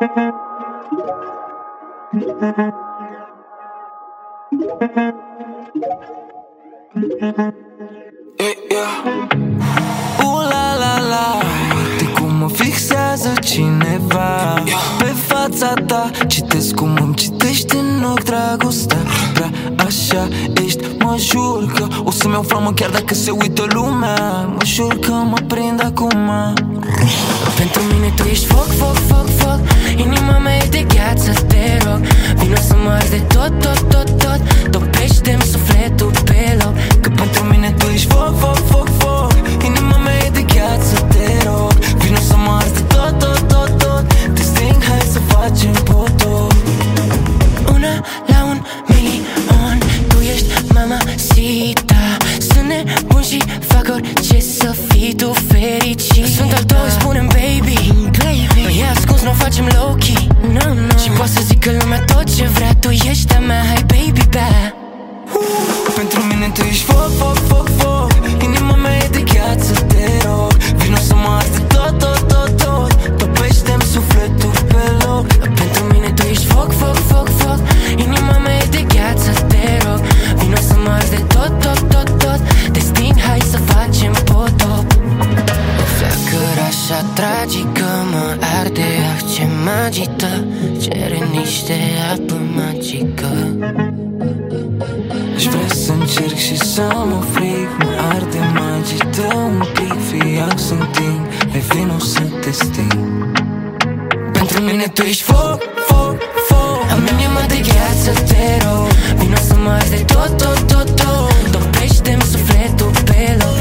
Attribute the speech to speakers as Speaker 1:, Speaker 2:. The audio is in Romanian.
Speaker 1: La la la, uite cum mă fixează cineva pe fața ta. Citesc cum îmi citești în ochi dragostea. Prea așa ești, mă jur că o să-mi iau flamă chiar dacă se uită lumea. Mă jur că mă prind acum.
Speaker 2: Pentru mine tu ești foc, foc, foc, foc. Inima mea e de gheață, te rog. Vino să mă arzi de tot, tot, tot, tot. Topește-mi sufletul pe loc.
Speaker 1: Că pentru mine tu ești foc, foc, foc, foc. Inima mea e de gheață, te rog. Vino să mă arzi de tot, tot, tot, tot. Te sting, hai să facem potop.
Speaker 2: Una la un milion, tu ești mamacita. Sunt nebun și fac orice să fii tu fericit. Sunt al tău, îi spunem baby. Noi e ascuns, nu o facem low-key. Și poți să zic că lumea tot ce vrea. Tu ești a mea, hai baby back.
Speaker 1: Pentru mine tu ești foc, foc, foc, foc. Inima mea e de gheață, te rog. Vino să mă arzi de tot, tot, tot, tot. Topește-mi sufletul pe loc.
Speaker 2: Pentru mine tu ești foc, foc, foc, foc. Inima mea e de gheață, te rog. Vino să mă arzi de tot, tot, tot, tot. Te sting, hai să facem potop. Flacăra așa tragică mă arde, ah ce magită. Cere niște apă magică.
Speaker 1: Aș vrea să încerc și să mă fric. Mă arde, mă agită un pic. Fie ac să înting, hai vino să te sting.
Speaker 2: Pentru mine tu ești foc, foc, foc. Am inima de gheață, te rog. Vino să mă arzi de tot, tot, tot, tot. Topește-mi sufletul pe loc.